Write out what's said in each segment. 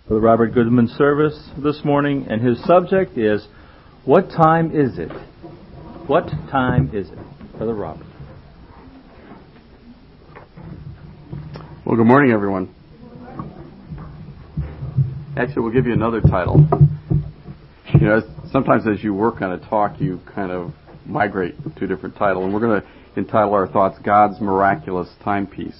for the Robert Goodman service this morning, and his subject is, what time is it? What time is it? Brother Robert. Well, good morning, everyone. Actually, we'll give you another title. You know, sometimes as you work on a talk, you kind of migrate to a different title, and we're going to entitle our thoughts, God's Miraculous Timepiece.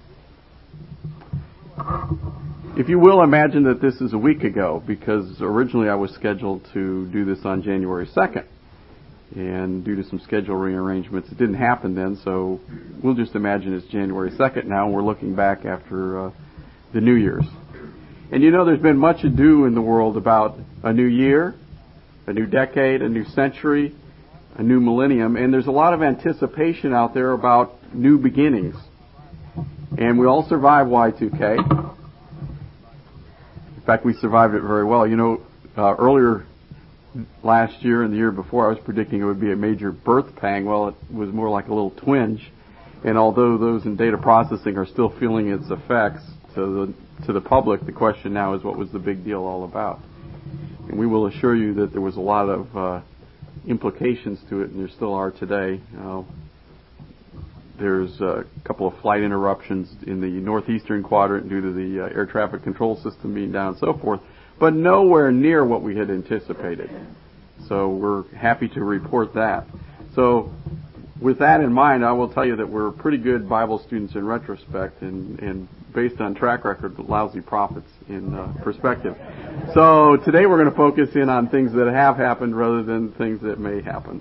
If you will, imagine that this is a week ago, because originally I was scheduled to do this on January 2nd. And due to some schedule rearrangements, it didn't happen then, so we'll just imagine it's January 2nd now, and we're looking back after the New Year's. And you know, there's been much ado in the world about a new year, a new decade, a new century, a new millennium, and there's a lot of anticipation out there about new beginnings. And we all survived Y2K. In fact, we survived it very well. You know, earlier last year and the year before, I was predicting it would be a major birth pang. Well, it was more like a little twinge. And although those in data processing are still feeling its effects to the public, the question now is, what was the big deal all about? And we will assure you that there was a lot of implications to it, and there still are today. There's a couple of flight interruptions in the northeastern quadrant due to the air traffic control system being down and so forth, but nowhere near what we had anticipated. So we're happy to report that. So with that in mind, I will tell you that we're pretty good Bible students in retrospect, and based on track record, lousy prophets in perspective. So today we're going to focus in on things that have happened rather than things that may happen.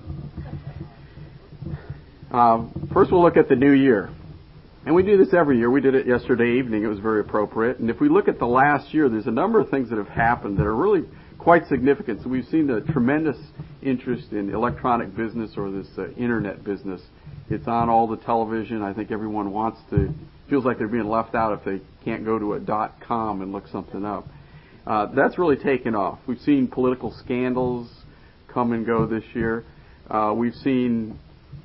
First, we'll look at the new year. And we do this every year. We did it yesterday evening. It was very appropriate. And if we look at the last year, there's a number of things that have happened that are really quite significant. So we've seen a tremendous interest in electronic business, or this internet business. It's on all the television. I think everyone feels like they're being left out if they can't go to a .com and look something up. That's really taken off. We've seen political scandals come and go this year. We've seen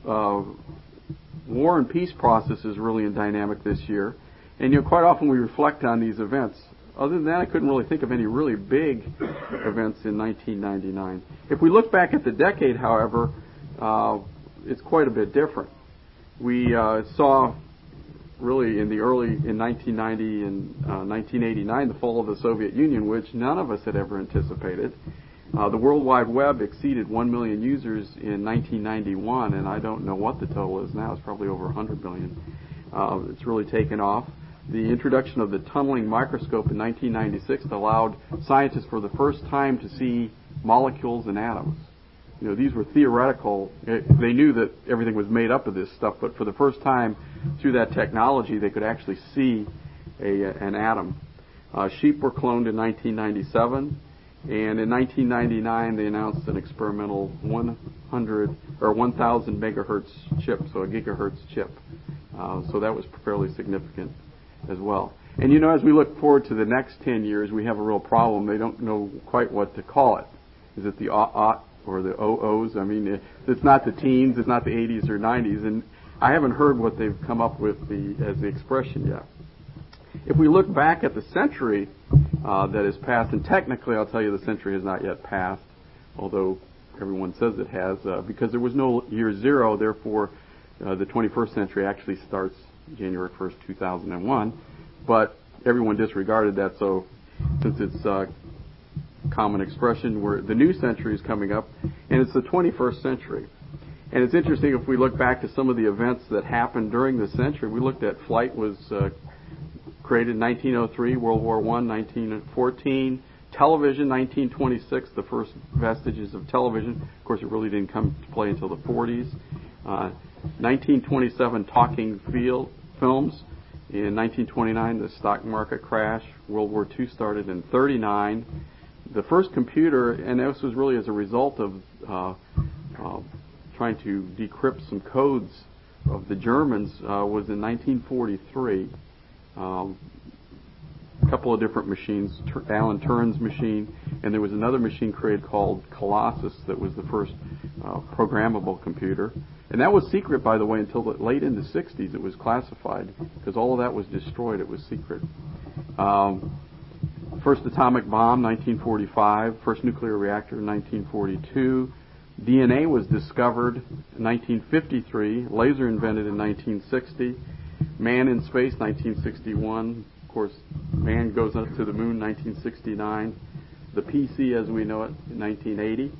war and peace processes really in dynamic this year. And you know, quite often we reflect on these events. Other than that, I couldn't really think of any really big events in 1999. If we look back at the decade, however, it's quite a bit different. We saw really in 1990 and 1989 the fall of the Soviet Union, which none of us had ever anticipated. The World Wide Web exceeded 1 million users in 1991, and I don't know what the total is now. It's probably over 100 million. It's really taken off. The introduction of the tunneling microscope in 1996 allowed scientists for the first time to see molecules and atoms. You know, these were theoretical. They knew that everything was made up of this stuff, but for the first time through that technology, they could actually see an atom. Sheep were cloned in 1997. And in 1999, they announced an experimental 1,000 megahertz chip, so a gigahertz chip. So that was fairly significant as well. And you know, as we look forward to the next 10 years, we have a real problem. They don't know quite what to call it. Is it the aught or the OOs? I mean, it's not the teens, it's not the 80s or 90s, and I haven't heard what they've come up with as the expression yet. If we look back at the century that has passed, and technically I'll tell you the century has not yet passed, although everyone says it has, because there was no year zero, therefore the 21st century actually starts January 1st, 2001, but everyone disregarded that, so since it's a common expression, the new century is coming up, and it's the 21st century. And it's interesting, if we look back to some of the events that happened during the century, we looked at flight was created in 1903, World War I, 1914, television, 1926, the first vestiges of television. Of course, it really didn't come to play until the 40s. 1927, talking films. In 1929, the stock market crash. World War II started in 1939. The first computer, and this was really as a result of trying to decrypt some codes of the Germans, was in 1943. A couple of different machines, Alan Turing's machine, and there was another machine created called Colossus that was the first programmable computer. And that was secret, by the way, until late in the 60s. It was classified because all of that was destroyed. It was secret. First atomic bomb, 1945. First nuclear reactor, 1942. DNA was discovered in 1953. Laser invented in 1960. Man in space, 1961. Of course, man goes up to the moon, 1969. The PC as we know it, in 1980.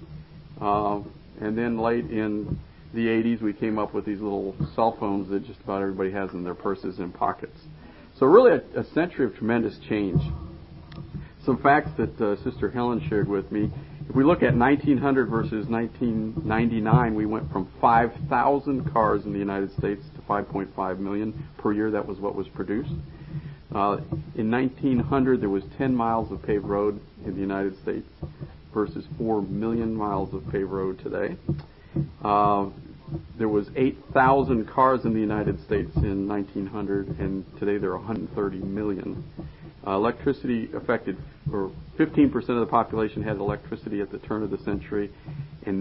And then late in the 80s, we came up with these little cell phones that just about everybody has in their purses and pockets. So really a century of tremendous change. Some facts that Sister Helen shared with me. If we look at 1900 versus 1999, we went from 5,000 cars in the United States to 5.5 million per year. That was what was produced. In 1900, there was 10 miles of paved road in the United States versus 4 million miles of paved road today. There was 8,000 cars in the United States in 1900, and today there are 130 million. Electricity affected, or 15% of the population had electricity at the turn of the century, and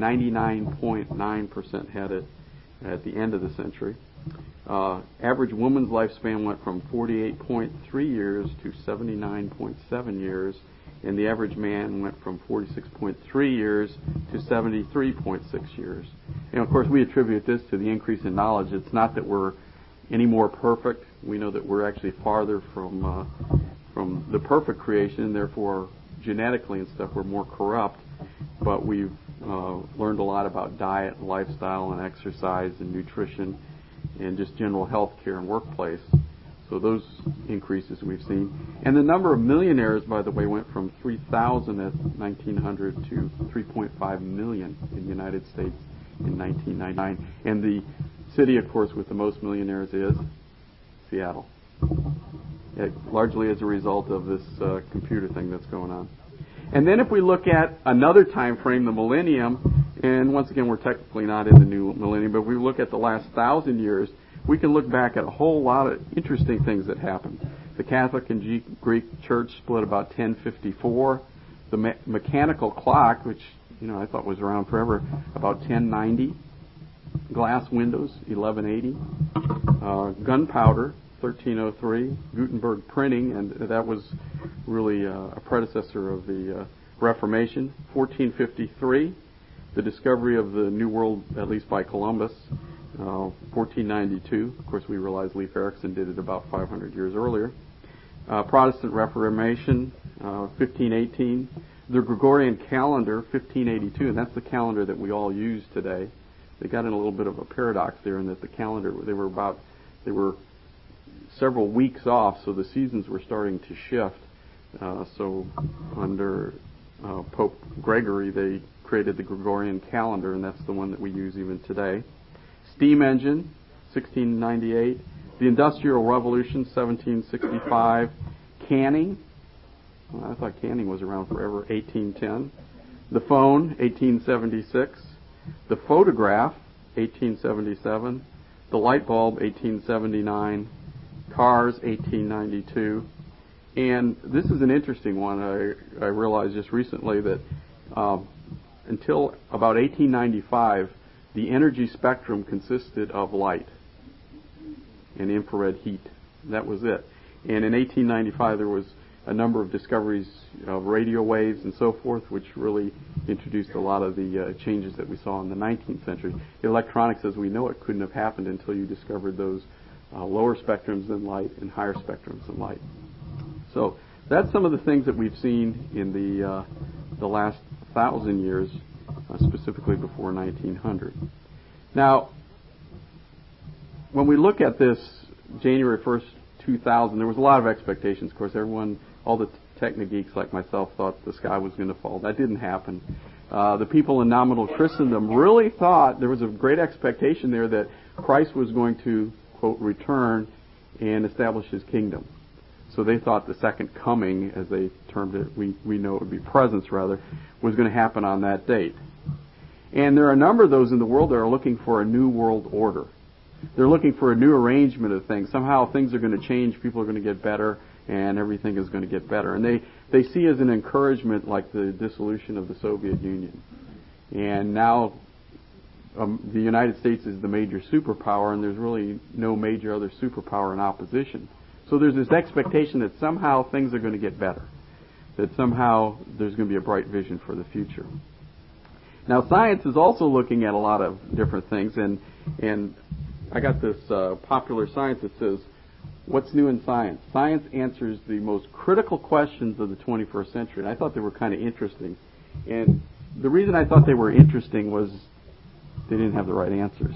99.9% had it at the end of the century. Average woman's lifespan went from 48.3 years to 79.7 years, and the average man went from 46.3 years to 73.6 years. And of course, we attribute this to the increase in knowledge. It's not that we're any more perfect. We know that we're actually farther from the perfect creation, and therefore genetically and stuff we're more corrupt. But we've learned a lot about diet, and lifestyle, and exercise, and nutrition, and just general health care and workplace. So those increases we've seen. And the number of millionaires, by the way, went from 3,000 at 1900 to 3.5 million in the United States in 1999. And the city, of course, with the most millionaires is Seattle. Largely as a result of this computer thing that's going on. And then if we look at another time frame, the millennium, and once again, we're technically not in the new millennium, but we look at the last 1,000 years, we can look back at a whole lot of interesting things that happened. The Catholic and Greek Church split about 1054. The mechanical clock, which I thought was around forever, about 1090. Glass windows, 1180. Gunpowder, 1303. Gutenberg printing, and that was really a predecessor of the Reformation. 1453. The discovery of the New World, at least by Columbus. 1492. Of course, we realize Leif Erikson did it about 500 years earlier. Protestant Reformation, 1518. The Gregorian calendar, 1582, and that's the calendar that we all use today. They got in a little bit of a paradox there in that the calendar, they were several weeks off, so the seasons were starting to shift. So under Pope Gregory, they created the Gregorian calendar, and that's the one that we use even today. Steam engine, 1698. The Industrial Revolution, 1765. Canning. Well, I thought canning was around forever, 1810. The phone, 1876. The photograph, 1877. The light bulb, 1879. Cars, 1892. And this is an interesting one. I realized just recently that until about 1895, the energy spectrum consisted of light and infrared heat. That was it. And in 1895, there was a number of discoveries of radio waves and so forth, which really introduced a lot of the changes that we saw in the 19th century. Electronics, as we know it, couldn't have happened until you discovered those lower spectrums than light and higher spectrums than light. So that's some of the things that we've seen in the last 1,000 years, specifically before 1900. Now, when we look at this January 1st, 2000, there was a lot of expectations. Of course, all the techno-geeks like myself thought the sky was going to fall. That didn't happen. The people in nominal Christendom really thought there was a great expectation there that Christ was going to, quote, return and establish his kingdom. So they thought the second coming, as they termed it, we know it would be presence rather, was going to happen on that date. And there are a number of those in the world that are looking for a new world order. They're looking for a new arrangement of things. Somehow things are going to change, people are going to get better, and everything is going to get better. And they see as an encouragement like the dissolution of the Soviet Union. And now the United States is the major superpower, and there's really no major other superpower in opposition. So there's this expectation that somehow things are going to get better. that somehow there's going to be a bright vision for the future. Now, science is also looking at a lot of different things, and I got this popular science that says, what's new in science? Science answers the most critical questions of the 21st century, and I thought they were kind of interesting. And the reason I thought they were interesting was they didn't have the right answers.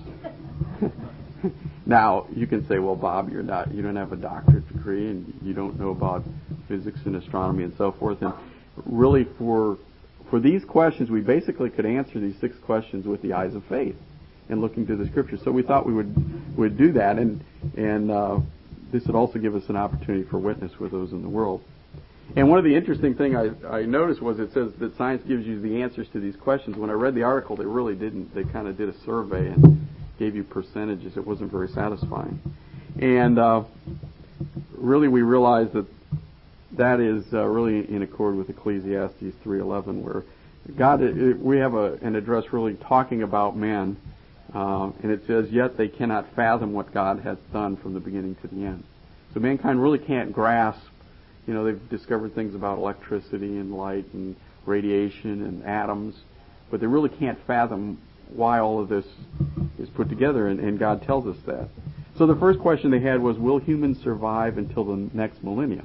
Now, you can say, well, Bob, you don't have a doctorate degree, and you don't know about physics and astronomy and so forth. And really, for these questions, we basically could answer these 6 questions with the eyes of faith and looking to the Scriptures. So we thought we would do that, and this would also give us an opportunity for witness with those in the world. And one of the interesting things I noticed was it says that science gives you the answers to these questions. When I read the article, they really didn't. They kind of did a survey and gave you percentages. It wasn't very satisfying. And really we realized that is really in accord with Ecclesiastes 3:11, where we have an address really talking about man, and it says, yet they cannot fathom what God has done from the beginning to the end. So mankind really can't grasp. They've discovered things about electricity and light and radiation and atoms, but they really can't fathom why all of this is put together, and God tells us that. So the first question they had was, will humans survive until the next millennium?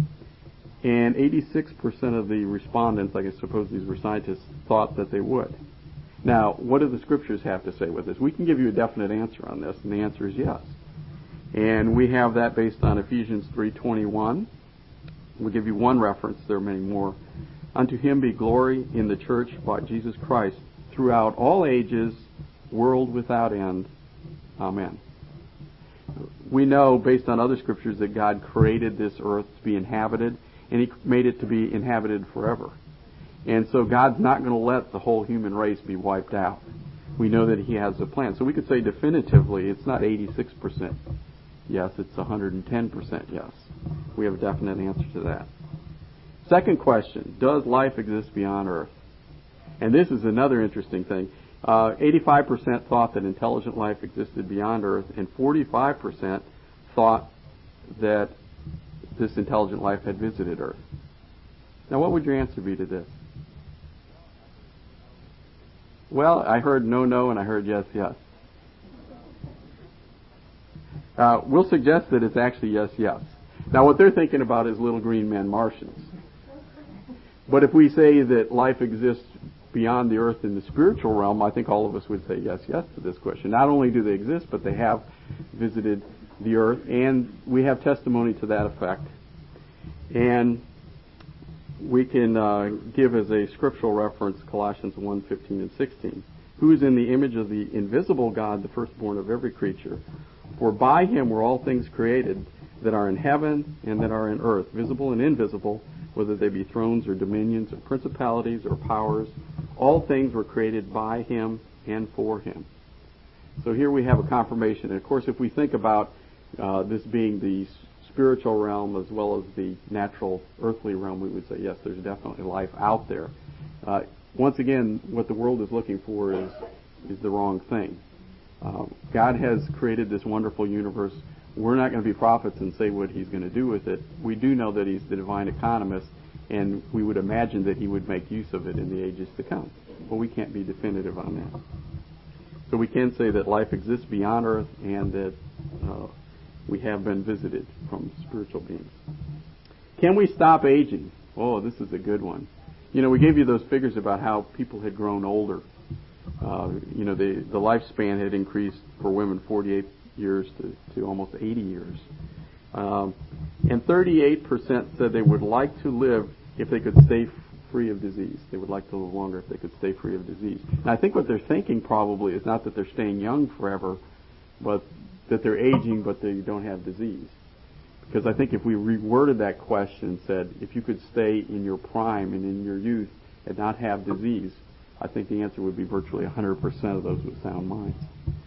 And 86% of the respondents, I suppose these were scientists, thought that they would. Now, what do the Scriptures have to say with this? We can give you a definite answer on this, and the answer is yes. And we have that based on Ephesians 3:21. We'll give you one reference. There are many more. Unto him be glory in the church by Jesus Christ throughout all ages, world without end. Amen. We know, based on other Scriptures, that God created this earth to be inhabited, and He made it to be inhabited forever. And so God's not going to let the whole human race be wiped out. We know that He has a plan. So we could say definitively it's not 86% yes, it's 110% yes. We have a definite answer to that. Second question, does life exist beyond Earth? And this is another interesting thing. 85% thought that intelligent life existed beyond Earth, and 45% thought that this intelligent life had visited Earth. Now, what would your answer be to this? Well, I heard no, and I heard yes. We'll suggest that it's actually yes. Now, what they're thinking about is little green men Martians. But if we say that life exists beyond the earth in the spiritual realm, I think all of us would say yes to this question. Not only do they exist, but they have visited the earth, and we have testimony to that effect. And we can give as a scriptural reference Colossians 1:15 and 16. Who is in the image of the invisible God, the firstborn of every creature? For by him were all things created that are in heaven and that are in earth, visible and invisible, whether they be thrones or dominions or principalities or powers. All things were created by him and for him. So here we have a confirmation. And of course, if we think about this being the spiritual realm as well as the natural earthly realm, we would say, yes, there's definitely life out there. Once again, what the world is looking for is the wrong thing. God has created this wonderful universe. We're not going to be prophets and say what he's going to do with it. We do know that he's the divine economist, and we would imagine that he would make use of it in the ages to come. But we can't be definitive on that. So we can say that life exists beyond earth and that we have been visited from spiritual beings. Can we stop aging? Oh, this is a good one. We gave you those figures about how people had grown older. The lifespan had increased for women 48 years to almost 80 years. And 38% said they would like to live if they could stay free of disease. They would like to live longer if they could stay free of disease. And I think what they're thinking probably is not that they're staying young forever, but that they're aging but they don't have disease. Because I think if we reworded that question and said, if you could stay in your prime and in your youth and not have disease, I think the answer would be virtually 100% of those with sound minds.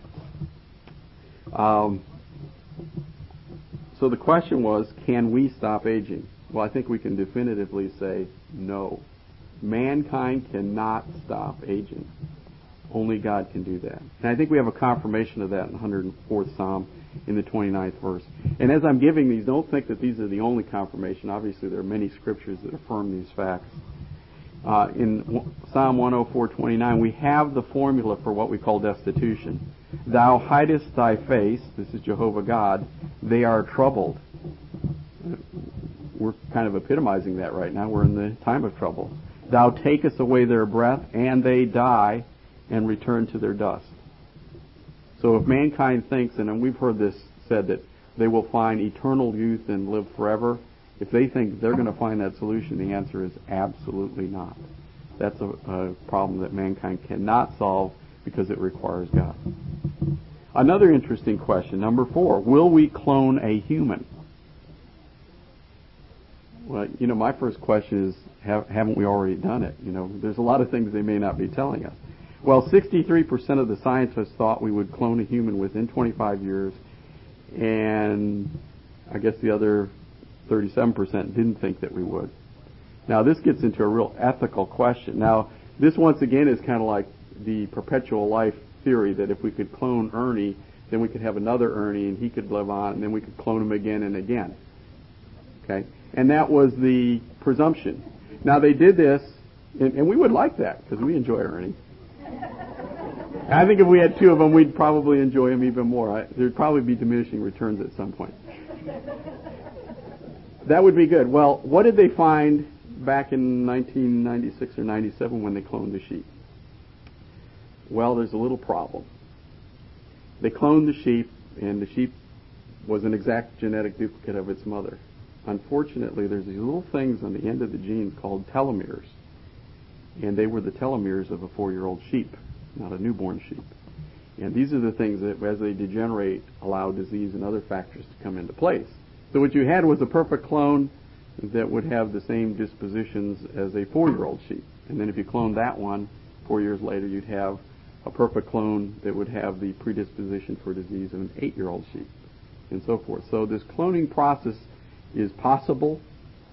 So the question was, can we stop aging? Well, I think we can definitively say no. Mankind cannot stop aging. Only God can do that. And I think we have a confirmation of that in the 104th Psalm in the 29th verse. And as I'm giving these, don't think that these are the only confirmation. Obviously, there are many scriptures that affirm these facts. In Psalm 104:29, we have the formula for what we call destitution. Thou hidest thy face, this is Jehovah God, they are troubled. We're kind of epitomizing that right now. We're in the time of trouble. Thou takest away their breath, and they die and return to their dust. So if mankind thinks, and we've heard this said, that they will find eternal youth and live forever, if they think they're going to find that solution, the answer is absolutely not. That's a problem that mankind cannot solve because it requires God. Another interesting question, number 4, will we clone a human? Well, my first question is, haven't we already done it? There's a lot of things they may not be telling us. Well, 63% of the scientists thought we would clone a human within 25 years, and I guess the other 37% didn't think that we would. Now, this gets into a real ethical question. Now, this once again is kind of like the perpetual life theory, that if we could clone Ernie, then we could have another Ernie and he could live on, and then we could clone him again and again. Okay? And that was the presumption. Now, they did this, and we would like that because we enjoy Ernie. I think if we had 2 of them, we'd probably enjoy him even more. There'd probably be diminishing returns at some point. That would be good. Well, what did they find back in 1996 or 97 when they cloned the sheep? Well, there's a little problem. They cloned the sheep, and the sheep was an exact genetic duplicate of its mother. Unfortunately, there's these little things on the end of the gene called telomeres, and they were the telomeres of a 4-year-old sheep, not a newborn sheep. And these are the things that, as they degenerate, allow disease and other factors to come into place. So what you had was a perfect clone that would have the same dispositions as a 4-year-old sheep. And then if you cloned that one, 4 years later you'd have a perfect clone that would have the predisposition for disease of an 8-year-old sheep, and so forth. So this cloning process is possible,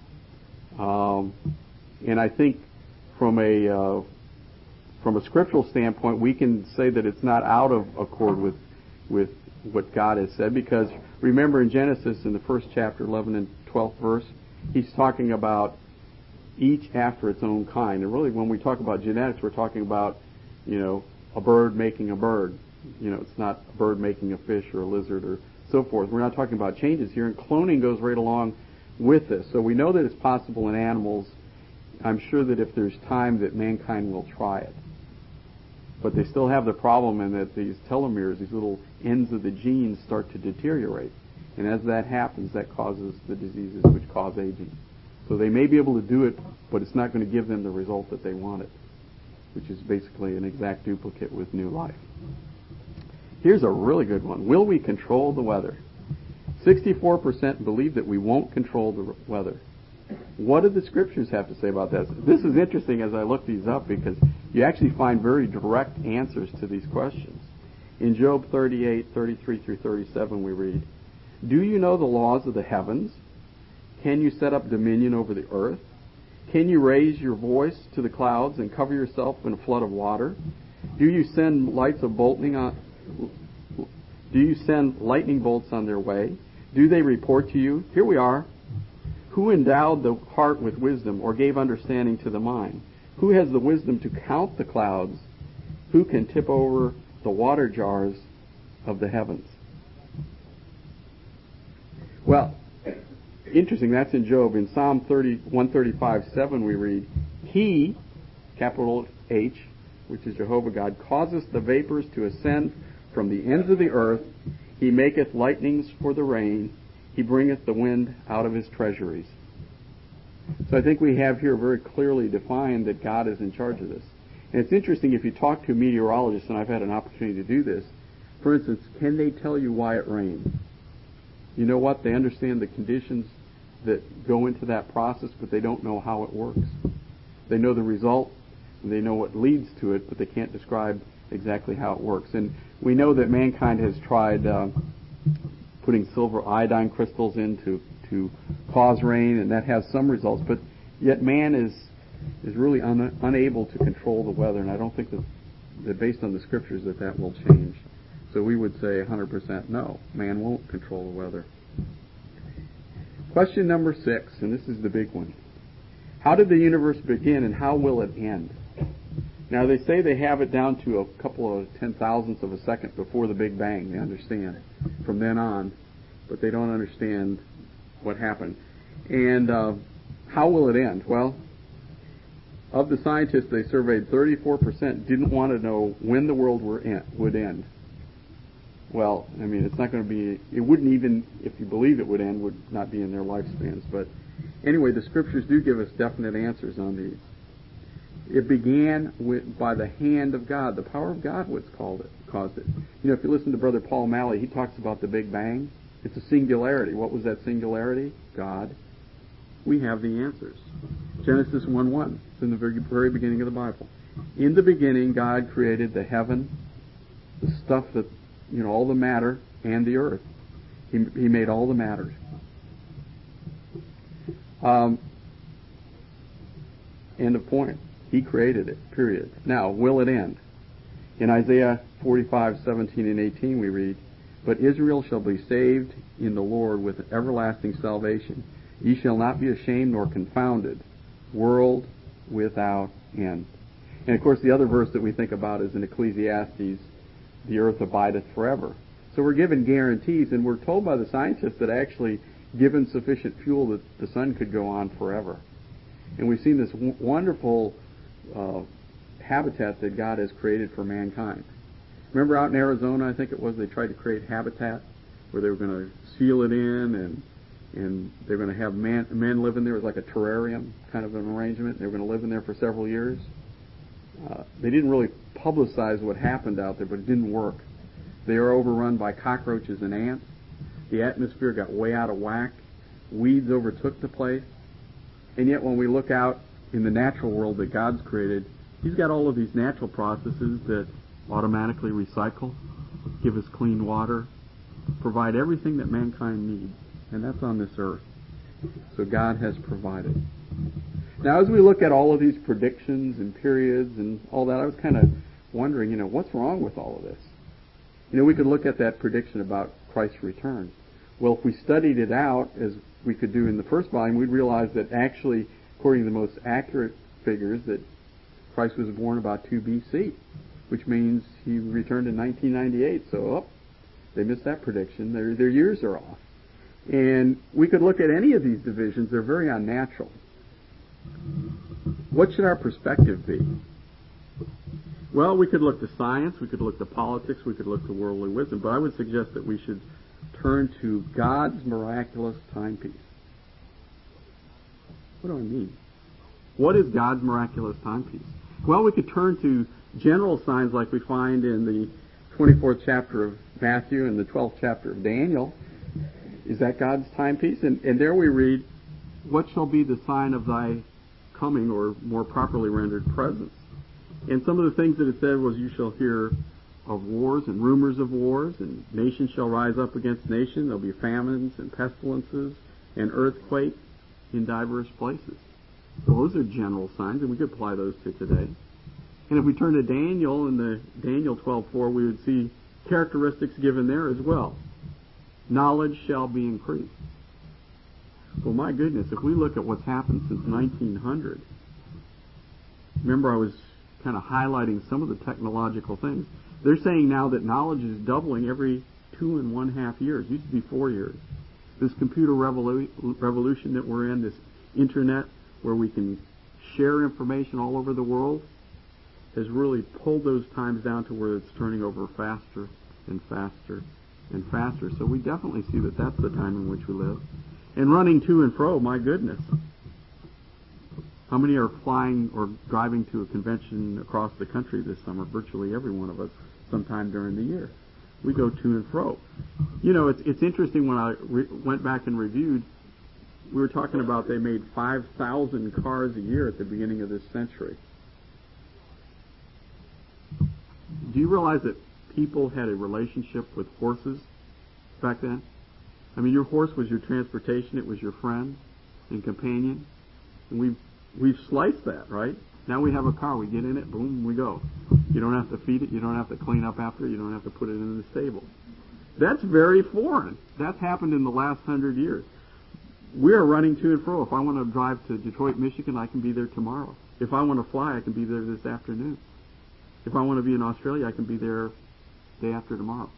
and I think from a scriptural standpoint, we can say that it's not out of accord with what God has said, because remember in Genesis, in the first chapter, 11 and 12th verse, he's talking about each after its own kind. And really, when we talk about genetics, we're talking about, a bird making a bird. It's not a bird making a fish or a lizard or so forth. We're not talking about changes here, and cloning goes right along with this. So we know that it's possible in animals. I'm sure that if there's time that mankind will try it. But they still have the problem in that these telomeres, these little ends of the genes, start to deteriorate. And as that happens, that causes the diseases which cause aging. So they may be able to do it, but it's not going to give them the result that they wanted, which is basically an exact duplicate with new life. Here's a really good one. Will we control the weather? 64% believe that we won't control the weather. What do the scriptures have to say about that? This is interesting as I look these up, because you actually find very direct answers to these questions. In Job 38:33 through 37, we read, "Do you know the laws of the heavens? Can you set up dominion over the earth? Can you raise your voice to the clouds and cover yourself in a flood of water? Do you send lightning bolts on their way? Do they report to you? Here we are. Who endowed the heart with wisdom, or gave understanding to the mind? Who has the wisdom to count the clouds? Who can tip over the water jars of the heavens?" Well, interesting, that's in Job. In Psalm 135:7 we read, "He," capital H, which is Jehovah God, "causeth the vapors to ascend from the ends of the earth. He maketh lightnings for the rain. He bringeth the wind out of his treasuries." So I think we have here very clearly defined that God is in charge of this. And it's interesting, if you talk to meteorologists, and I've had an opportunity to do this, for instance, can they tell you why it rains? You know what? They understand the conditions that go into that process, but they don't know how it works. They know the result, and they know what leads to it, but they can't describe exactly how it works. And we know that mankind has tried putting silver iodine crystals in to cause rain, and that has some results, but yet man is really unable to control the weather, and I don't think that that based on the scriptures that will change. So we would say 100% no. Man won't control the weather. Question number 6, and this is the big one. How did the universe begin and how will it end? Now they say they have it down to a couple of 10,000ths of a second before the Big Bang, they understand, from then on, but they don't understand what happened. And how will it end? Well, of the scientists they surveyed, 34% didn't want to know when the world would end. Well, I mean, it's not going to be, it wouldn't even, if you believe it would end, would not be in their lifespans. But anyway, the scriptures do give us definite answers on these. It began by the hand of God. The power of God caused it. You know, if you listen to Brother Paul Malley, he talks about the Big Bang. It's a singularity. What was that singularity? God. We have the answers. Genesis 1:1. It's in the very, very beginning of the Bible. In the beginning, God created the heaven, the stuff that, you know, all the matter, and the earth. He made all the matter. End of point. He created it, period. Now, will it end? In Isaiah 45:17 and 18 we read, "But Israel shall be saved in the Lord with everlasting salvation. Ye shall not be ashamed nor confounded, world without end." And of course the other verse that we think about is in Ecclesiastes, "The earth abideth forever." So we're given guarantees, and we're told by the scientists that actually, given sufficient fuel, that the sun could go on forever. And we've seen this wonderful habitat that God has created for mankind. Remember out in Arizona, I think it was, they tried to create habitat where they were going to seal it in and they were going to have men live in there. It was like a terrarium kind of an arrangement. They were going to live in there for several years. They didn't really publicize what happened out there, but it didn't work. They were overrun by cockroaches and ants. The atmosphere got way out of whack. Weeds overtook the place. And yet when we look out in the natural world that God's created, He's got all of these natural processes that automatically recycle, give us clean water, provide everything that mankind needs. And that's on this earth. So God has provided. Now as we look at all of these predictions and periods and all that, I was kind of wondering, what's wrong with all of this? We could look at that prediction about Christ's return. Well, if we studied it out, as we could do in the first volume, we'd realize that actually, according to the most accurate figures, that Christ was born about 2 B.C., which means He returned in 1998. So, they missed that prediction. Their years are off. And we could look at any of these divisions. They're very unnatural. What should our perspective be? Well, we could look to science, we could look to politics, we could look to worldly wisdom, but I would suggest that we should turn to God's miraculous timepiece. What do I mean? What is God's miraculous timepiece? Well, we could turn to general signs like we find in the 24th chapter of Matthew and the 12th chapter of Daniel. Is that God's timepiece? And there we read, "What shall be the sign of thy coming," or more properly rendered, presence. And some of the things that it said was, "You shall hear of wars and rumors of wars, and nation shall rise up against nation. There'll be famines and pestilences and earthquakes in diverse places." Well, those are general signs, and we could apply those to today. And if we turn to Daniel, in the Daniel 12:4, we would see characteristics given there as well. Knowledge shall be increased. Well, my goodness, if we look at what's happened since 1900, remember I was kind of highlighting some of the technological things. They're saying now that knowledge is doubling every 2.5 years. It used to be 4 years. This computer revolution that we're in, this internet where we can share information all over the world, has really pulled those times down to where it's turning over faster and faster and faster. So we definitely see that that's the time in which we live. And running to and fro, my goodness. How many are flying or driving to a convention across the country this summer? Virtually every one of us, sometime during the year. We go to and fro. It's interesting when I went back and reviewed, we were talking about they made 5,000 cars a year at the beginning of this century. Do you realize that people had a relationship with horses back then? I mean, your horse was your transportation. It was your friend and companion. And we've sliced that, right? Now we have a car. We get in it, boom, we go. You don't have to feed it. You don't have to clean up after it. You don't have to put it in the stable. That's very foreign. That's happened in the last 100 years. We are running to and fro. If I want to drive to Detroit, Michigan, I can be there tomorrow. If I want to fly, I can be there this afternoon. If I want to be in Australia, I can be there day after tomorrow.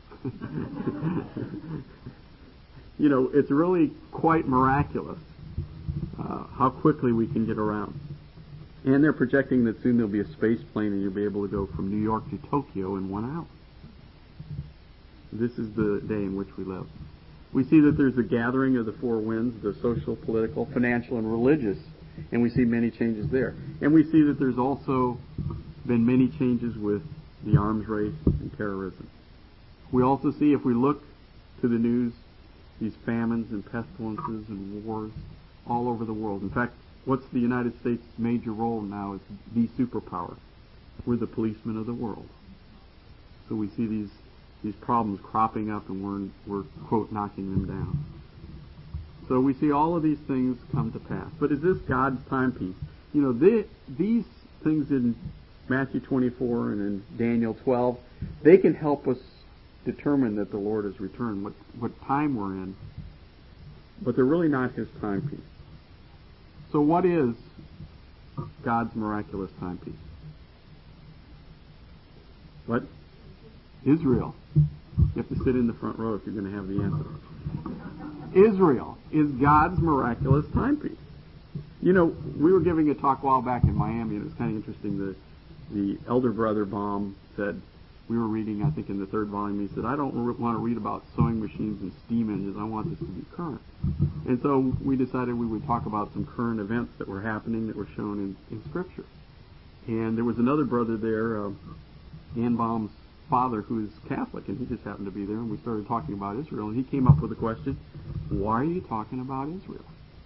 It's really quite miraculous how quickly we can get around. And they're projecting that soon there'll be a space plane and you'll be able to go from New York to Tokyo in 1 hour. This is the day in which we live. We see that there's a gathering of the four winds, the social, political, financial, and religious, and we see many changes there. And we see that there's also been many changes with the arms race and terrorism. We also see, if we look to the news, these famines and pestilences and wars all over the world. In fact, what's the United States' major role now is the superpower. We're the policemen of the world. So we see these problems cropping up, and we're quote, knocking them down. So we see all of these things come to pass. But is this God's timepiece? These things in Matthew 24 and in Daniel 12, they can help us determine that the Lord has returned, what time we're in. But they're really not His timepiece. So what is God's miraculous timepiece? What? Israel. You have to sit in the front row if you're going to have the answer. Israel is God's miraculous timepiece. We were giving a talk a while back in Miami, and it was kind of interesting. The elder brother Baum said, we were reading, I think in the 3rd volume, he said, I don't want to read about sewing machines and steam engines. I want this to be current. And so we decided we would talk about some current events that were happening that were shown in Scripture. And there was another brother there, Ann Baum's father, who is Catholic, and he just happened to be there, and we started talking about Israel, and he came up with the question, why are you talking about Israel?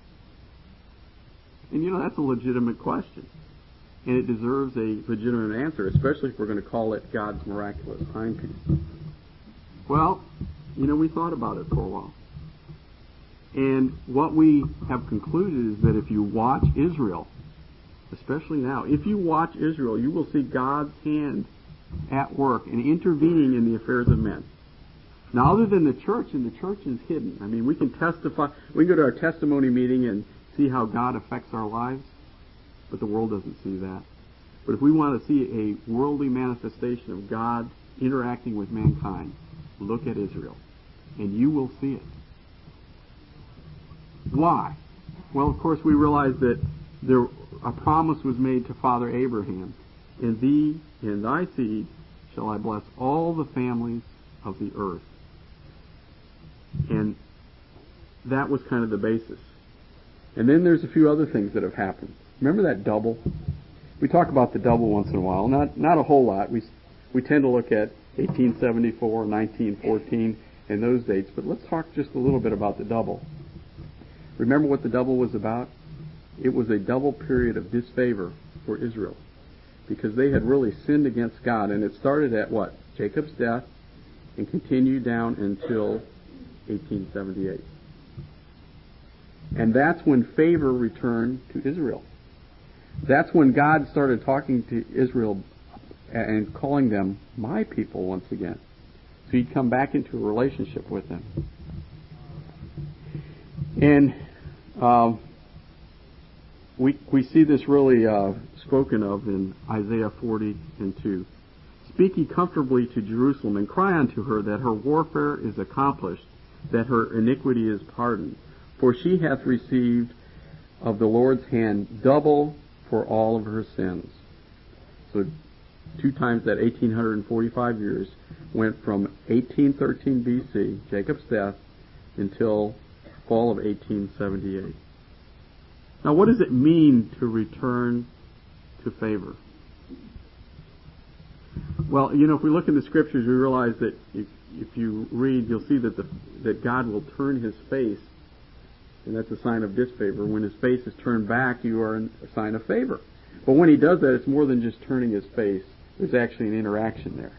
And that's a legitimate question. And it deserves a legitimate answer, especially if we're going to call it God's miraculous timepiece. Well, we thought about it for a while. And what we have concluded is that if you watch Israel, especially now, if you watch Israel, you will see God's hand at work and intervening in the affairs of men. Now, other than the church, and the church is hidden. I mean, we can testify, we can go to our testimony meeting and see how God affects our lives, but the world doesn't see that. But if we want to see a worldly manifestation of God interacting with mankind, look at Israel, and you will see it. Why? Well, of course, we realize that a promise was made to Father Abraham. In thee, in thy seed, shall I bless all the families of the earth. And that was kind of the basis. And then there's a few other things that have happened. Remember that double? We talk about the double once in a while. Not a whole lot. We tend to look at 1874, 1914, and those dates. But let's talk just a little bit about the double. Remember what the double was about? It was a double period of disfavor for Israel, because they had really sinned against God. And it started at what? Jacob's death, and continued down until 1878. And that's when favor returned to Israel. That's when God started talking to Israel and calling them my people once again. So he'd come back into a relationship with them. And we see this really spoken of in Isaiah 40:2. Speak ye comfortably to Jerusalem, and cry unto her that her warfare is accomplished, that her iniquity is pardoned. For she hath received of the Lord's hand double for all of her sins. So 2 times that 1845 years went from 1813 BC, Jacob's death, until fall of 1878. Now, what does it mean to return to favor? Well, if we look in the Scriptures, we realize that if you read, you'll see that God will turn His face, and that's a sign of disfavor. When His face is turned back, you are a sign of favor. But when He does that, it's more than just turning His face. There's actually an interaction there.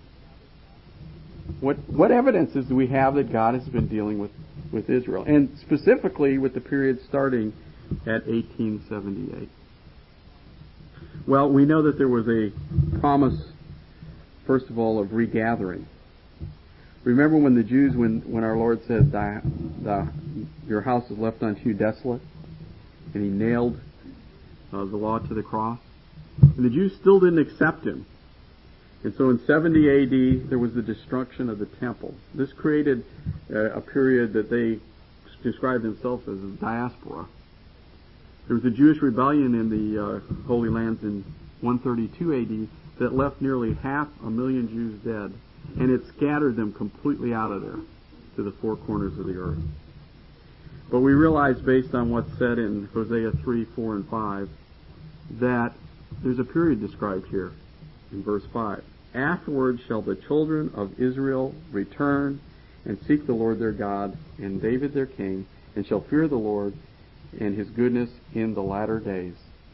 What evidences do we have that God has been dealing with Israel, and specifically with the period starting at 1878? Well, we know that there was a promise, first of all, of regathering. Remember when the Jews, when our Lord said, your house is left unto you desolate, and He nailed the law to the cross? And the Jews still didn't accept Him. And so in 70 A.D., there was the destruction of the temple. This created a period that they described themselves as a diaspora. There was a Jewish rebellion in the Holy Lands in 132 A.D. that left nearly 500,000 Jews dead, and it scattered them completely out of there to the four corners of the earth. But we realize, based on what's said in Hosea 3, 4, and 5, that there's a period described here in verse 5. Afterwards shall the children of Israel return and seek the Lord their God and David their king, and shall fear the Lord and His goodness in the latter days.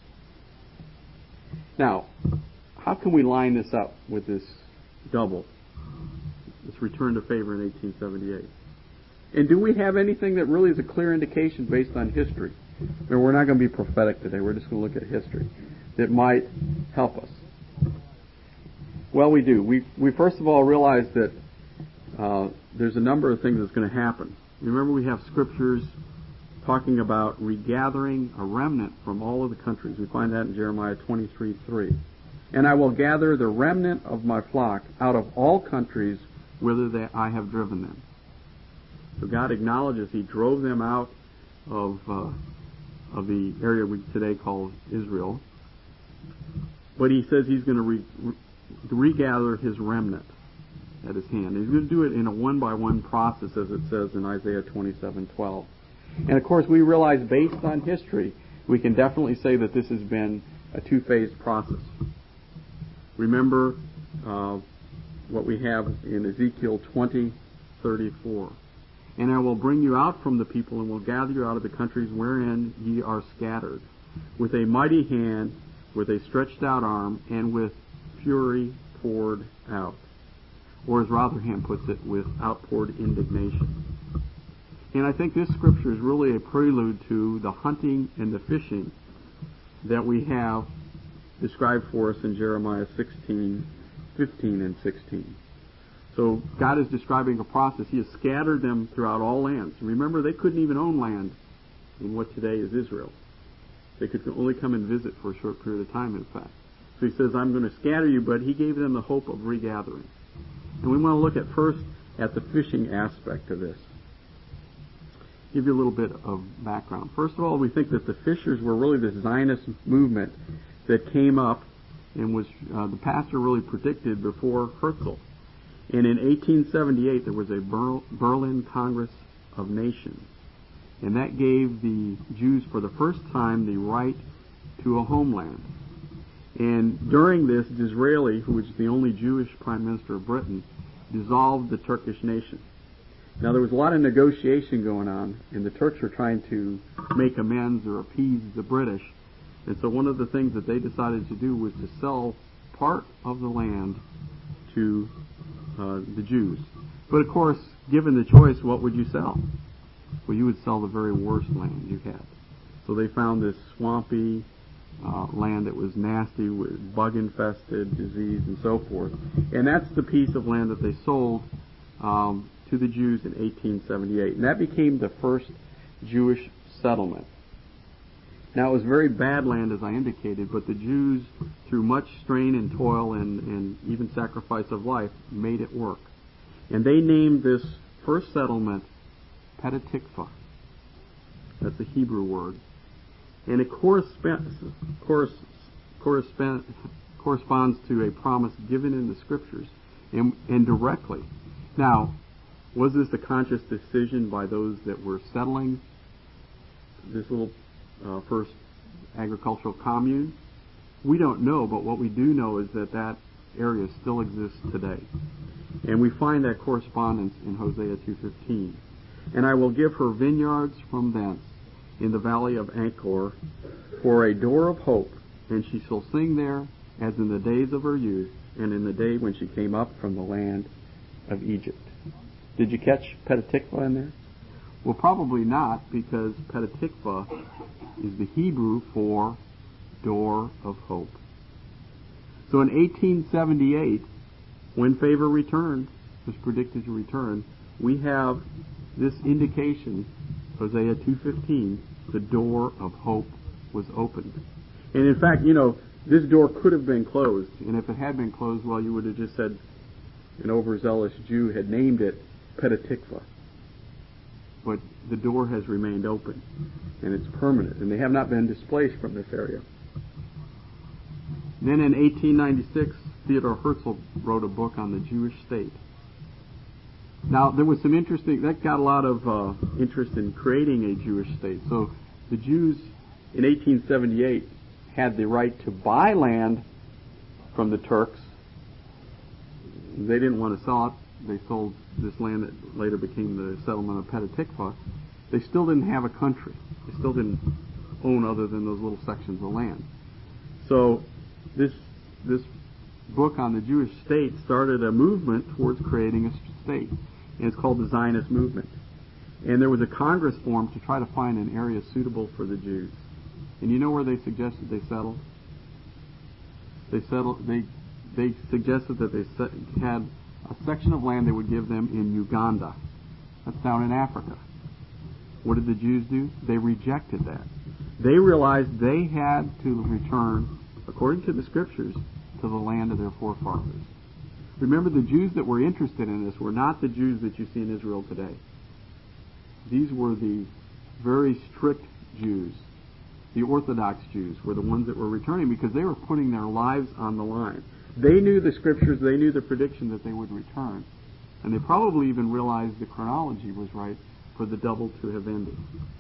Now, how can we line this up with this double, this return to favor in 1878? And do we have anything that really is a clear indication based on history? And we're not going to be prophetic today. We're just going to look at history that might help us. Well, we do. We first of all realize that there's a number of things that's going to happen. Remember, we have scriptures talking about regathering a remnant from all of the countries. We find that in Jeremiah 23:3. And I will gather the remnant of my flock out of all countries whither I have driven them. So God acknowledges He drove them out of the area we today call Israel. But He says He's going to regather His remnant at His hand. He's going to do it in a one-by-one process, as it says in Isaiah 27:12. And of course, we realize, based on history, we can definitely say that this has been a two-phase process. Remember what we have in Ezekiel 20:34. And I will bring you out from the people, and will gather you out of the countries wherein ye are scattered, with a mighty hand, with a stretched out arm, and with fury poured out. Or as Rotherham puts it, with outpoured indignation. And I think this scripture is really a prelude to the hunting and the fishing that we have described for us in Jeremiah 16:15 and 16. So God is describing a process. He has scattered them throughout all lands. Remember, they couldn't even own land in what today is Israel. They could only come and visit for a short period of time, in fact. So He says, I'm going to scatter you, but He gave them the hope of regathering. And we want to look at first at the fishing aspect of this. Give you a little bit of background. First of all, we think that the fishers were really this Zionist movement that came up and was the pastor really predicted before Herzl. And in 1878, there was a Berlin Congress of Nations. And that gave the Jews for the first time the right to a homeland. And during this, Disraeli, who was the only Jewish prime minister of Britain, dissolved the Turkish nation. Now, there was a lot of negotiation going on, and the Turks were trying to make amends or appease the British. And so one of the things that they decided to do was to sell part of the land to the Jews. But of course, given the choice, what would you sell? Well, you would sell the very worst land you had. So they found this swampy land that was nasty, with bug-infested, disease, and so forth. And that's the piece of land that they sold to the Jews in 1878. And that became the first Jewish settlement. Now, it was very bad land, as I indicated, but the Jews, through much strain and toil and even sacrifice of life, made it work. And they named this first settlement Petah Tikva. That's a Hebrew word. And it corresponds to a promise given in the Scriptures, and directly. Now, was this a conscious decision by those that were settling this little first agricultural commune? We don't know, but what we do know is that that area still exists today. And we find that correspondence in Hosea 2:15. And I will give her vineyards from thence in the valley of Achor for a door of hope, and she shall sing there as in the days of her youth, and in the day when she came up from the land of Egypt. Did you catch Petah Tikva in there? Well, probably not, because Petah Tikva is the Hebrew for door of hope. So in 1878, when favor returned, was predicted to return, we have this indication, Hosea 2:15, the door of hope was opened. And in fact, this door could have been closed. And if it had been closed, well, you would have just said an overzealous Jew had named it Petah Tikva. But the door has remained open, and it's permanent, and they have not been displaced from this area. Then in 1896, Theodor Herzl wrote a book on the Jewish state. Now, there was some that got a lot of interest in creating a Jewish state. So the Jews in 1878 had the right to buy land from the Turks. They didn't want to sell it. They sold this land that later became the settlement of Petah Tikva. They still didn't have a country. They still didn't own other than those little sections of land. So this book on the Jewish state started a movement towards creating a state, and it's called the Zionist movement. And there was a Congress formed to try to find an area suitable for the Jews. And you know where they suggested they settled? They suggested that they had a section of land they would give them in Uganda. That's down in Africa. What did the Jews do? They rejected that. They realized they had to return, according to the scriptures, to the land of their forefathers. Remember, the Jews that were interested in this were not the Jews that you see in Israel today. These were the very strict Jews. The Orthodox Jews were the ones that were returning because they were putting their lives on the line. They knew the scriptures, they knew the prediction that they would return. And they probably even realized the chronology was right for the double to have ended.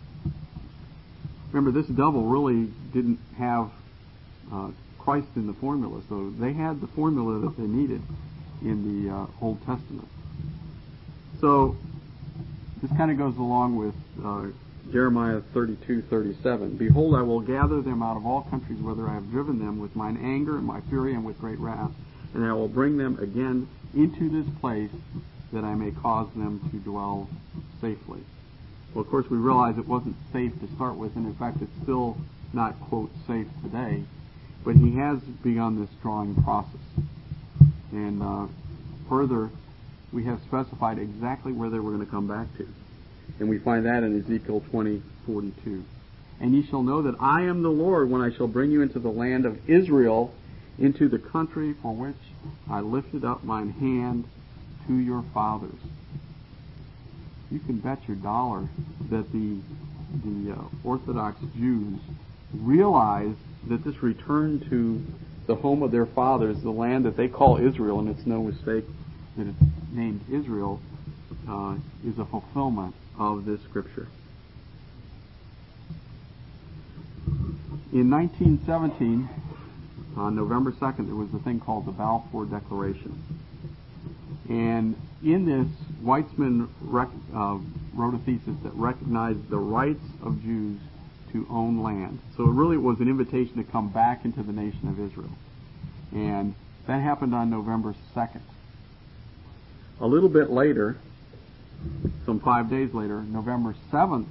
Remember, this double really didn't have Christ in the formula, so they had the formula that they needed in the Old Testament. So this kind of goes along with Jeremiah 32:37. Behold, I will gather them out of all countries whither I have driven them with mine anger and my fury and with great wrath, and I will bring them again into this place that I may cause them to dwell safely. Well, of course, we realize it wasn't safe to start with, and in fact, it's still not, quote, safe today, but he has begun this drawing process. And further, we have specified exactly where they were going to come back to. And we find that in Ezekiel 20:42. And ye shall know that I am the Lord when I shall bring you into the land of Israel, into the country for which I lifted up mine hand to your fathers. You can bet your dollar that the Orthodox Jews realized that this return to the home of their fathers, the land that they call Israel, and it's no mistake that it's named Israel, is a fulfillment of this scripture. In 1917, on November 2nd, there was a thing called the Balfour Declaration. And in this, Weitzman wrote a thesis that recognized the rights of Jews to own land. So it really was an invitation to come back into the nation of Israel. And that happened on November 2nd. A little bit later, some 5 days later, November 7th,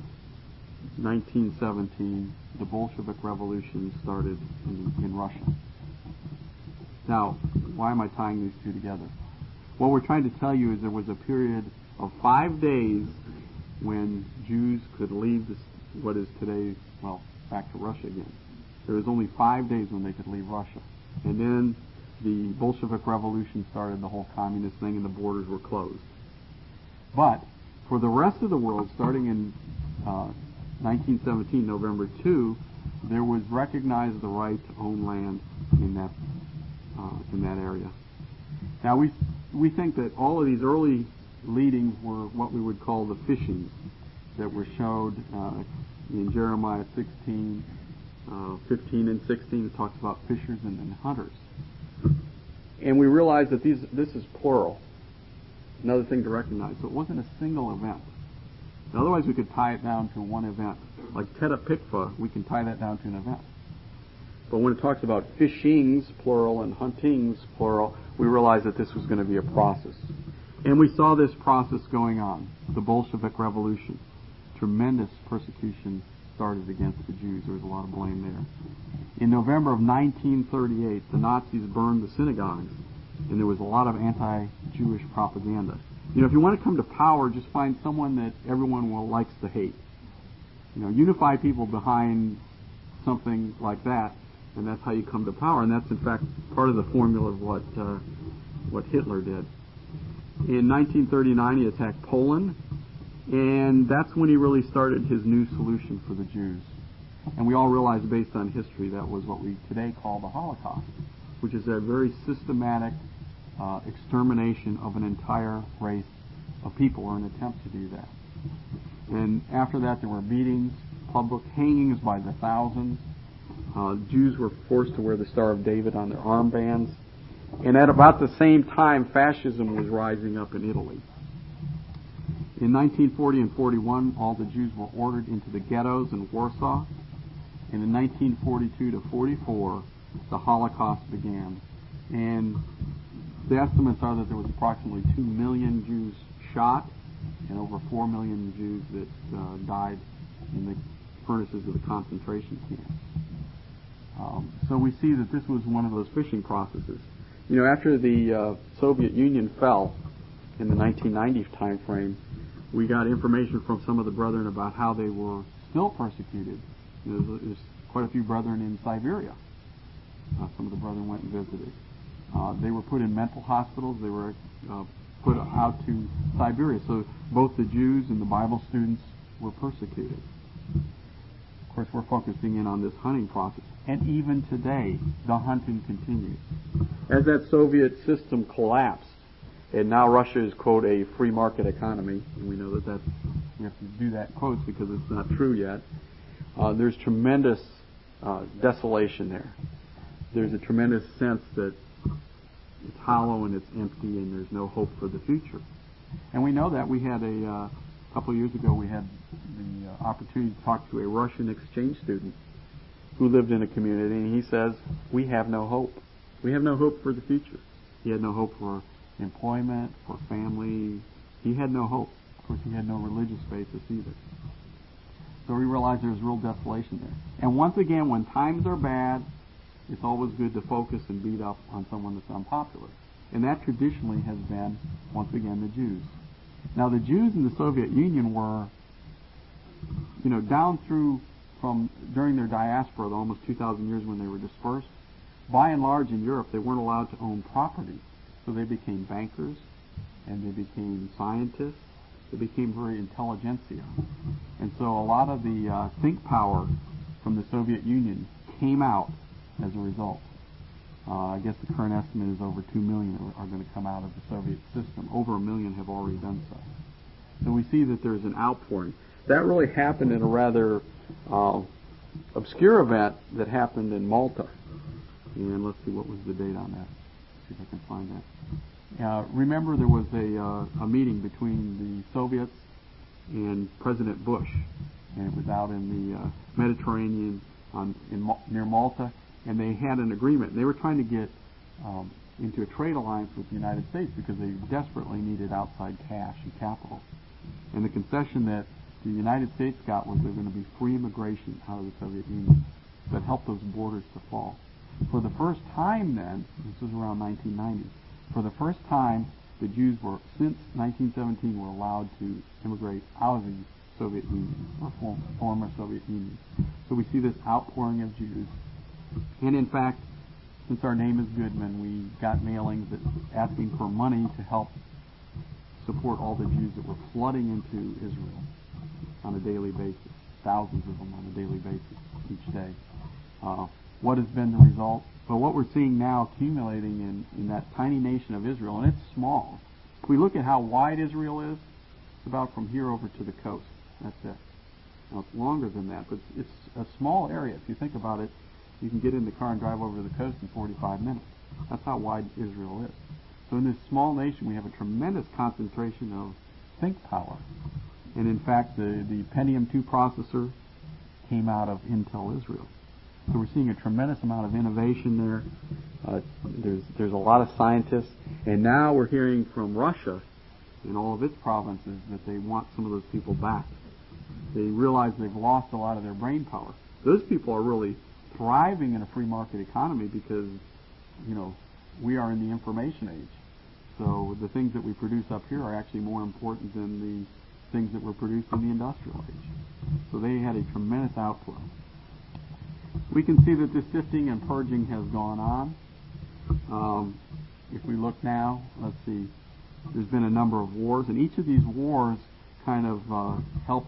1917, the Bolshevik Revolution started in Russia. Now, why am I tying these two together? What we're trying to tell you is there was a period of 5 days when Jews could leave what is today, back to Russia again. There was only 5 days when they could leave Russia. And then the Bolshevik Revolution started, the whole communist thing, and the borders were closed. But for the rest of the world, starting in 1917, November 2, there was recognized the right to own land in that area. Now we think that all of these early leadings were what we would call the fishings that were showed in Jeremiah 16, 15 and 16. It talks about fishers and hunters. And we realize that this is plural. Another thing to recognize. So it wasn't a single event. And otherwise, we could tie it down to one event. Like Petah Tikva, we can tie that down to an event. But when it talks about fishings, plural, and huntings, plural, we realize that this was going to be a process. And we saw this process going on. The Bolshevik Revolution. Tremendous persecution started against the Jews. There was a lot of blame there. In November of 1938, the Nazis burned the synagogues, and there was a lot of anti-Jewish propaganda. If you want to come to power, just find someone that everyone likes to hate. Unify people behind something like that, and that's how you come to power. And that's, in fact, part of the formula of what Hitler did. In 1939, he attacked Poland, and that's when he really started his new solution for the Jews. And we all realize, based on history, that was what we today call the Holocaust, which is a very systematic extermination of an entire race of people, or an attempt to do that. And after that, there were beatings, public hangings by the thousands. Jews were forced to wear the Star of David on their armbands. And at about the same time, fascism was rising up in Italy. In 1940 and 41, all the Jews were ordered into the ghettos in Warsaw. And in 1942 to 44, the Holocaust began. And the estimates are that there was approximately 2 million Jews shot and over 4 million Jews that died in the furnaces of the concentration camps. So we see that this was one of those fishing processes. After the Soviet Union fell in the 1990 time frame, we got information from some of the brethren about how they were still persecuted. There's quite a few brethren in Siberia. Some of the brethren went and visited. They were put in mental hospitals. They were put out to Siberia. So both the Jews and the Bible students were persecuted. Of course, we're focusing in on this hunting process. And even today, the hunting continues. As that Soviet system collapsed, and now Russia is, quote, a free market economy, and we know that we have to do that in quotes because it's not true yet, there's tremendous desolation there. There's a tremendous sense that it's hollow and it's empty and there's no hope for the future. And we know that. We had a couple of years ago, we had the opportunity to talk to a Russian exchange student who lived in a community, and he says, we have no hope. We have no hope for the future. He had no hope for employment, for family. He had no hope. Of course, he had no religious basis either. So we realize there's real desolation there. And once again, when times are bad, it's always good to focus and beat up on someone that's unpopular. And that traditionally has been, once again, the Jews. Now, the Jews in the Soviet Union were, down through from during their diaspora, the almost 2,000 years when they were dispersed, by and large in Europe, they weren't allowed to own property. So they became bankers, and they became scientists. They became very intelligentsia. And so a lot of the think power from the Soviet Union came out as a result. I guess the current estimate is over 2 million are going to come out of the Soviet system. Over 1 million have already done so. So we see that there's an outpouring. That really happened in a rather obscure event that happened in Malta. And let's see, what was the date on that? See if I can find that. Remember, there was a meeting between the Soviets and President Bush, and it was out in the Mediterranean near Malta, and they had an agreement. And they were trying to get into a trade alliance with the United States because they desperately needed outside cash and capital. And the concession that the United States got was there going to be free immigration out of the Soviet Union that helped those borders to fall. For the first time then, this was around 1990, for the first time the Jews were, since 1917, were allowed to immigrate out of the Soviet Union, or former Soviet Union. So we see this outpouring of Jews. And in fact, since our name is Goodman, we got mailings asking for money to help support all the Jews that were flooding into Israel on a daily basis, thousands of them on a daily basis each day. What has been the result? Well, what we're seeing now accumulating in that tiny nation of Israel, and it's small. If we look at how wide Israel is, it's about from here over to the coast. That's it. Now, it's longer than that, but it's a small area. If you think about it, you can get in the car and drive over to the coast in 45 minutes. That's how wide Israel is. So in this small nation, we have a tremendous concentration of think power. And in fact, the Pentium 2 processor came out of Intel Israel. So we're seeing a tremendous amount of innovation there. There's a lot of scientists. And now we're hearing from Russia in all of its provinces that they want some of those people back. They realize they've lost a lot of their brain power. Those people are really thriving in a free market economy because, we are in the information age. So the things that we produce up here are actually more important than the things that were produced in the industrial age. So they had a tremendous outflow. We can see that this sifting and purging has gone on. If we look now, let's see, there's been a number of wars, and each of these wars kind of helped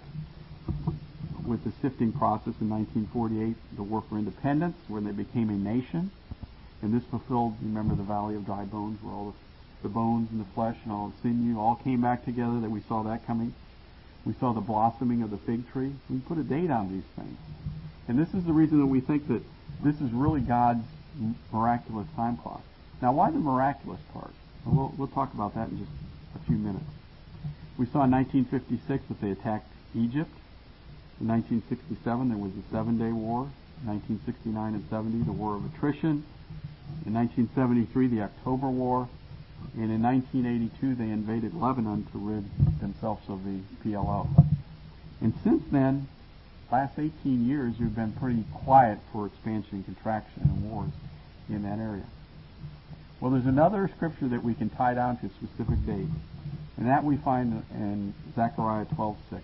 with the sifting process. In 1948, the War for Independence, where they became a nation, and this fulfilled, remember, the Valley of Dry Bones, where all the bones and the flesh and all the sinew all came back together, that we saw that coming. We saw the blossoming of the fig tree. We put a date on these things. And this is the reason that we think that this is really God's miraculous time clock. Now, why the miraculous part? Well, we'll talk about that in just a few minutes. We saw in 1956 that they attacked Egypt. In 1967, there was the 7-Day War. In 1969 and 70, the War of Attrition. In 1973, the October War. And in 1982, they invaded Lebanon to rid themselves of the PLO. And since then, last 18 years, you've been pretty quiet for expansion and contraction and wars in that area. Well, there's another scripture that we can tie down to a specific date, and that we find in Zechariah 12:6.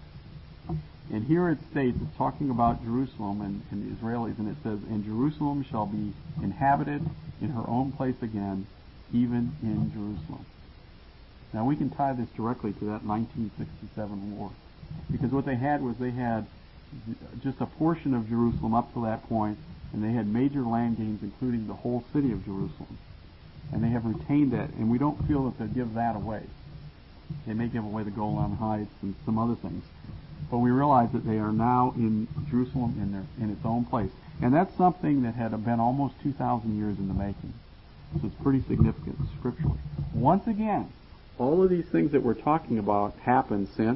And here it states, it's talking about Jerusalem and the Israelis, and it says, "And Jerusalem shall be inhabited in her own place again, even in Jerusalem." Now we can tie this directly to that 1967 war, because what they had was they had just a portion of Jerusalem up to that point, and they had major land gains, including the whole city of Jerusalem. And they have retained that, and we don't feel that they'll give that away. They may give away the Golan Heights and some other things, but we realize that they are now in Jerusalem in its own place. And that's something that had been almost 2,000 years in the making. So it's pretty significant scripturally. Once again, all of these things that we're talking about happened since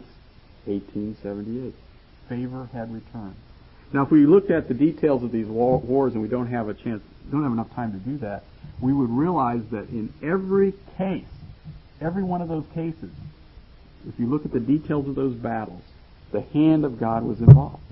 1878. Favor had returned. Now, if we looked at the details of these wars, and we don't have enough time to do that, we would realize that in every case, every one of those cases, if you look at the details of those battles, the hand of God was involved.